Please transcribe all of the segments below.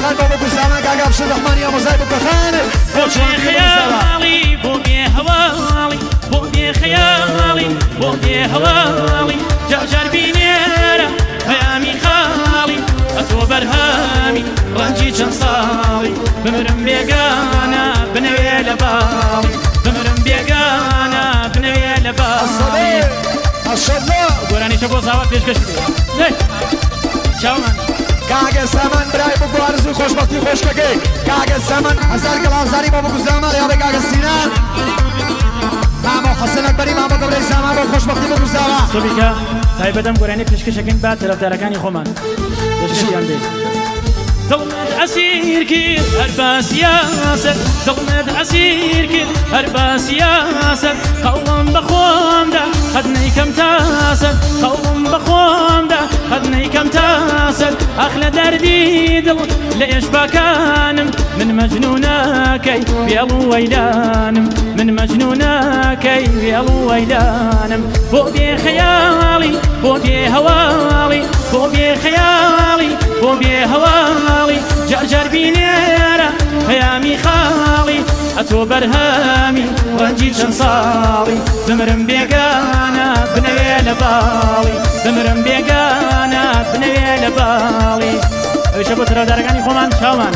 تران بابو كوزاما كاكا بشد رحمن يا مزايب وكخان بوبي خيالي بوبي هوالي بوبي خيالي بوبي هوالي جرجر بينيرة هيامي خالي أتو برهامي رنجي جنصالي بمرم بيقانا بنوي لبالي بمرم بيقانا بنوي لبالي الصديق قراني شبو صاوات ليش كشبي ليه شاومان كاغا سامان براي بو عرض خوشبختی خوش کگی كاغا سامان هزار گلازاری بابو كوزاما يا كاغا سینان ماما حسن اکبری ماما قبل زمان بابو خوشبختی بابو كوزاما صبيكا تایبەتم گۆرانی پێشکەشەکەین با تەرەفدارەکانی خۆمان پێشکەشیان بێت دڵمت عسیر کرد هەر بە سیاسەت دڵمت عسیر کرد هەر بە سیاسەت قەوڵم بە خۆمدا قەت نەیکەم تاسەت قەوڵم بە خۆمدا قەت نەیکەم تاسەت ئەخ لە دەردی دڵ لە ئێشباکانم من مەجنونەکەی بێڵ و وەیلانم من مەجنونەکەی بێڵ و وەیلانم بۆ بێ خەیاڵی بۆ بێ هەواڵی بۆ بێ خەیاڵی بۆ بێ هەواڵی جەرجەر بینێرە پەیامی خاڵی ئەتۆ بەرهەمی ڕەنجی چەند ساڵی بمرم بێگانە بنەوێ لە باڵی بمرم بێگانە بنەوێ لە باڵی ئەویشە بۆ تەرەفدارەکانی خۆمان چاومان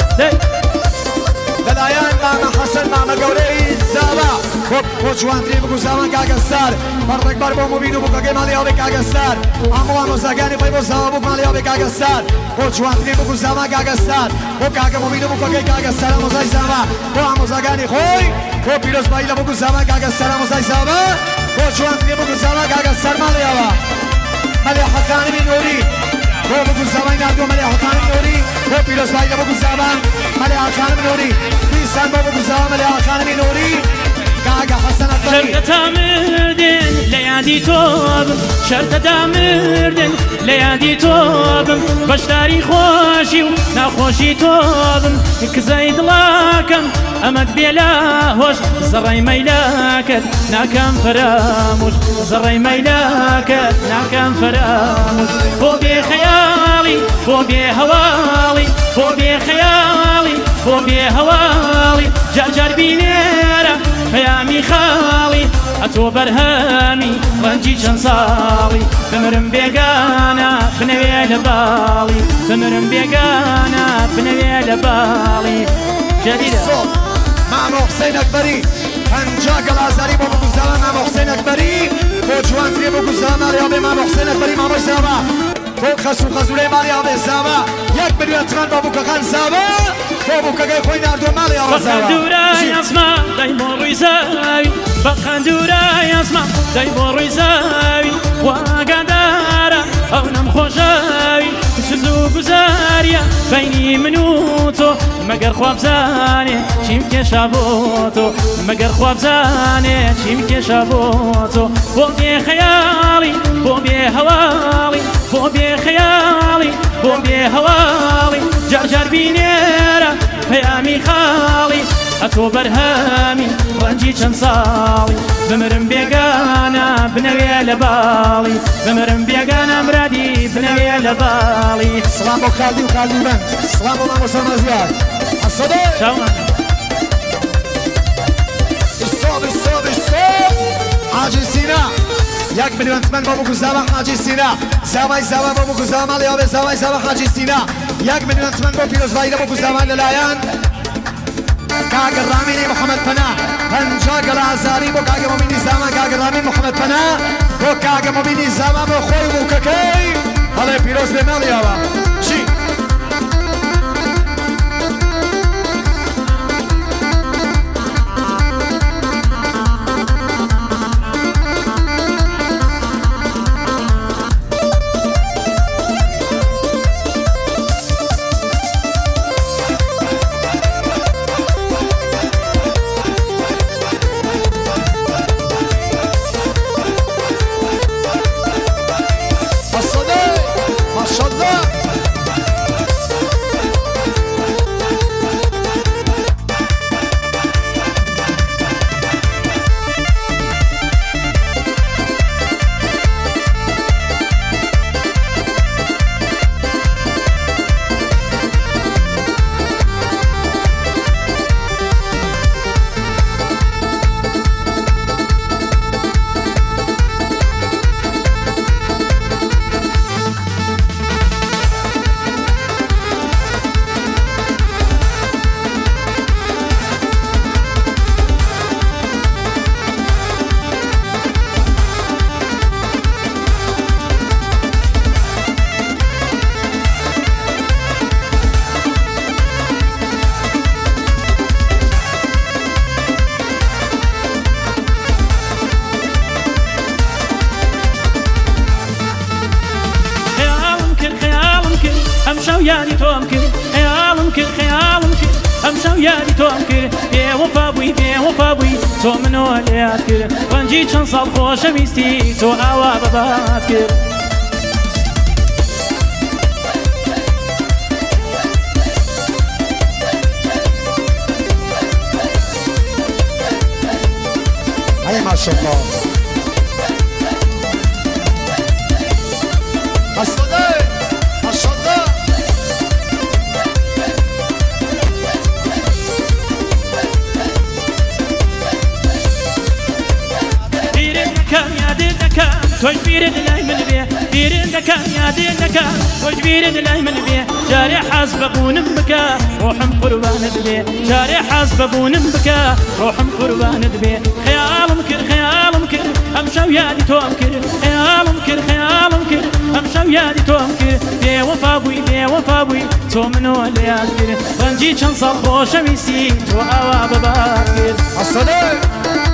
لەلایەن مامە حەسەن مامە گەورەی زاوا بۆ جوانترین بگو زاوان کاگەستار بەڕێکبەر بۆ مبین و بووکەکەی ماڵی هاوڵی کاگەستار هەموو ئامۆزاکانی خۆی بۆ زاوا بوو ماڵی هاوڵی کاگەستار بۆ جوانترین بگو زاوان کاگەستار بۆ کاگە مبین و بووکەکەی کاگەستار ئامۆزای زاوا بۆ ئامۆزاکانی خۆی بۆ پیرۆزبایی لە بگو زاوان کاگەستار ئامۆزای زاوا بۆ جوانترین بگو زاوان کاگەستار ماڵی هاوە مەلیحە خانمی نووری بۆ بگو زاوای نردووە مەلیحە خانمی نووری بۆ پیرۆزبایی لە بگو زاوان مەلیحە خانمی نووری بیسان بۆ بگو زاوان مەلیحە خانمی نووری كاغا حسن الطريق شرطة مردن ليادي توبم شرطة مردن ليادي توبم بشتاري خوشي وناخوشي توبم كزايد لاكم أمد بيلا هوش زري ميلاكت ناكم فراموش زري ميلاكت ناكم فراموش بو بي خيالي بو بي هوالي بو بي خيالي بو بي هوالي جرجر بينيرة پەیامی خاڵی ئەتۆ بەرهەمی ڕەنجی چەند ساڵی بمرم بێگانە بنەوێ لە باڵی بمرم بێگانە بنەوێ لە باڵی جەدیدە مامۆ حسین ئەکبەری پەنجا گەڵازاری بۆ بگو زاوا مامۆ حسین ئەکبەری بۆ جوانترێ بگو زاوا ڕێوەبێ مامۆ حسین ئەکبەری مامۆی زاوا بۆ خەسوو خەزوورەی ماڵی هاوڵێ زاوا یەک ملیۆن تران بۆ بووکەکان زاوا بۆ بووکەکەی خۆی ناردووە ماڵی هاوڵێ زاوا بەخەندورای ئەسمان دەی بۆ ڕووی زاوی بەخەندورای ئەسمان دەی بۆ ڕووی زاوی واگادارە ئەو نەمخۆشەوی سوز و گوزاریە بەینی من و تۆ مەگەر خوا بزانێ چیم کێشا بۆ تۆ مەگەر خوا بزانێ چیم کێشا بۆ تۆ بۆ بێ خەیاڵی بۆ بێ هەواڵی بۆ بێ خەیاڵی بۆ بێ هەواڵی جەرجەر بینێرە پەیامی خاڵی ئەتۆ بەرهەمی ڕەنجی چەند ساڵی بمرم بێگانە بنەوێ لە باڵی بمرم بێگانە مرادی بنەوێ لە باڵی سلام بۆ خالدی و خالدی بند سلام بۆ مامۆستا مەزیار ئەسەدێ چاومان ئیسۆب ئیسۆب ئیسۆب حاجی سینا یەک ملیۆن تمەن بۆ بگو زاوا حاجی سینا زاوای زاوا بۆ بگو زاوا ماڵی هاوڵێ زاوای زاوا حاجی سینا یەک ملیۆن تمەن بۆ پیرۆزبایی لە بگو زاوا لەلایەن كاغا رامين محمد فنا پنجا گلازاری بو كاغا مبینی زامان كاغا رامين محمد فنا بو كاغا مبینی زامان بو خوی بووکەکەی هەڵێ پیرۆز بێ ماڵی هاوە چی ما شاء الله شەو یادی تۆم کرد بێوەفا بووی بێوەفا بووی تۆ منەوە لێیاد کرد ڕەنجی چەند ساڵ خۆشەویستی تۆ ئاوا بەبات کرد هيا ما شاء الله الصديق ما شاء الله توش بيرد لاي من بيه بيرد كان يادي لك توش بيرد لاي من بيه جاري حسب ابون بكا روحم قربان بيه جاري حسب ابون بكا روحم قربان بيه خيال مكر خيال مكر امشو يادي توم كر خيال مكر خيال مكر امشو يادي توم كر بيه وفا بوي تو منو اللي يذكر رنجي كان صار خوش ميسي تو اوا بباكر الصديق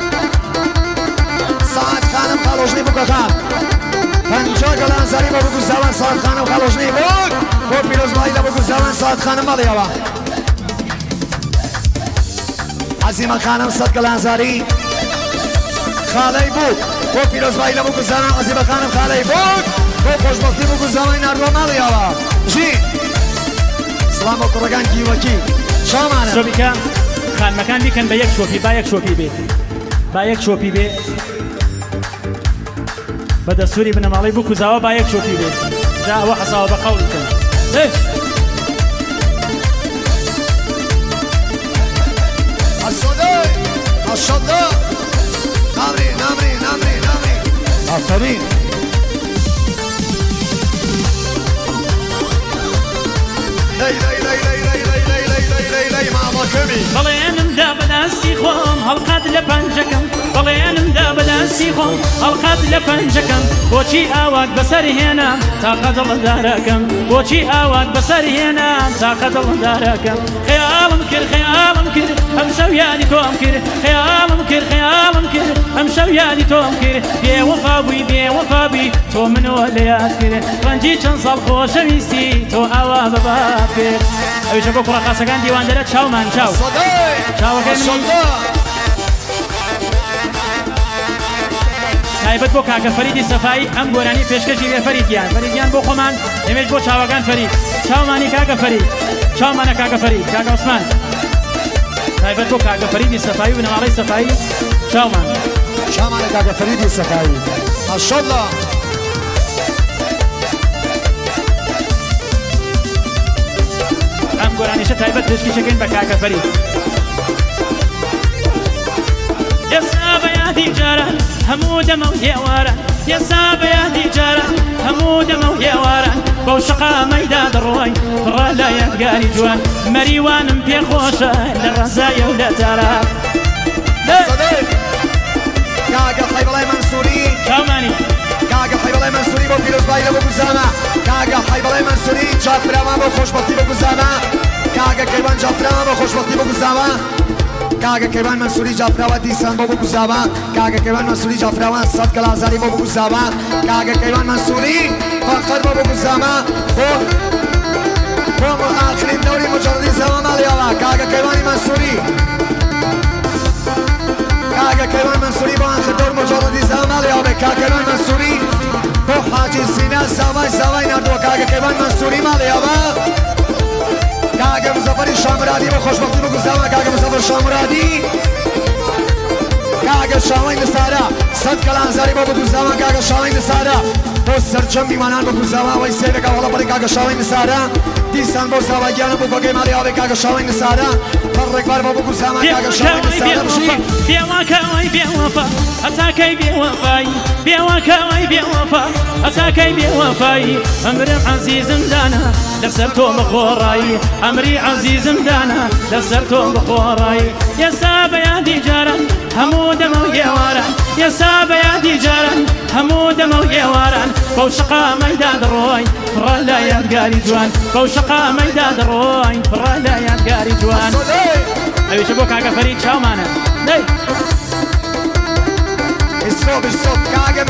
ساعت خانم خالوجنی بکن خان پنجاه گلان زری با بگو زبان ساعت خانم خالوجنی بک با پیروز بایده بگو زبان ساعت خانم مالی هوا عظیم خانم صد گلان زری خالی بک با پیروز بایده بگو زبان عظیم خانم خالی بک با خوشبختی بگو زبان نردو مالی هوا جی سلام و کرگان کیوکی شامانه سوبیکا خان مکان بیکن با یک شوپی با یک شوپی بی بدأ سوري بن مالي بوكو زاوا بايك شوفي بيه جاء وحصا وبقولكم ايه الصديق ما شاء الله نامري آفرين لي مع ماكمي بلينم دا بلاسي خوم هالقاد لبنجكم بلينم دا بلاسي خوم هالقاد لبنجكم بوشي آواك بسري هنا تاقد الله داركم بوشي آواك بسري هنا تاقد الله داركم خيال مكر امشو يالي تومكر خيال مكر امشو يالي تومكر بيه وفا بي تو منو اللي يذكر رنجي كان صال خوش ميسي تو آوا بباكر اوي شبو كرا خاصكان ديوان دلت شاو مان شاو شاو كيمني تایبەت بۆ کاکە فەریدی سەفایی ئەم گۆرانی پێشکەشی بێ فەریدیان بۆ خۆمان ئێمەش بۆ چاوەکان فەرید چاومانی کاکە فەرید چاومانە کاکە فەرید کاکە عوسمان تایبەت بۆ کاکە فەریدی سەفایی و بنەماڵەی سەفایی چاومانە کاکە فەریدی سەفایی ماشەڵڵا ئەم گۆرانیشە تایبەت پێشکەشەکەین بە کاکە فەرید ئێستا بەیادی جاران همو دمو هێواران ئێستا بەیادی جاران هەموو دەمە و هێواران بەو شقا مەیدا دڕۆی ڕە لە یادگاری جوان مەریوانم پێخۆشە لە ڕەزایە و لە تاران کاکە حەیبەڵای مەنسووری چاومانی کاکە حەیبەڵای مەنسووری بۆ پیرۆزبایی لە بۆ گوزامە کاکە حەیبەڵای مەنسووری جافراوان بۆ خۆشبەختی بۆ گوزامە کاکە کەیوان جافراوان بۆ خۆشبەختی بۆ گوزامە کاکە کەیوان مەنسووری جافراوە دیسان بۆ گوزامە کاکە کەیوان مەنسووری جافراوان سەد گەڵازاری بۆ گوزامە کاکە کەیوان مەنسووری فەخەر بۆ گوزامە بۆ ئاخرین دەوری مجەڕەدی زەوە ماڵیەوە کاکە کەیوانی مەنسووری کاکە کەیوان مەنسووری بۆ ئاخر دەور مجەڕەدی زەوە ماڵیەوە بێ کاکە کەیوان مەنسووری بۆ حاجی سینە زاوای نردووە کاکە کەیوان مەنسووری ماڵیەوە کاکە مزەفەری شامرادی بۆ خۆشبەختی بۆ گوزامە کاکە مزەفەر شامرادی کاکە شاوەی نسارە سەد کەلانزاری بۆ گوزامە کاکە شاوەی نسارە بۆ سەرجەم میوانان بۆ گوزامە ئەوەی سێرەکە وەڵەپەری کاکە شاوەی نسارە دیسان بۆ زاواگیانە بۆ کۆگەی ماڵیاوێ کاکە شاوەی نسارە پەڕێکبار بۆ گوزامە کاکە شاوەی نسارە بژی بێواکەوەی بێوەفا هەتاکەی بێوەفایی بێواکەوەی بێوەفا هەتاکەی بێوەفایی ئەمرم عەزیزم دانا لەسەر تۆ بخۆڕایی ئەمری عەزیزم دانا لەسەر تۆ بخۆڕایی ئێستا بەیادی جاران هەموو دەمە و هێواران ئێستا بەیادی جاران هەموو دەمە و هێواران بەو شقا مەیدا دڕۆی پڕە لە یادگاری جوان بەو شقا مەیدا دڕۆی پڕە لە یادگاری جوان ئەویشە بۆ کاکە فەرید چاومانە بالصوت کاکە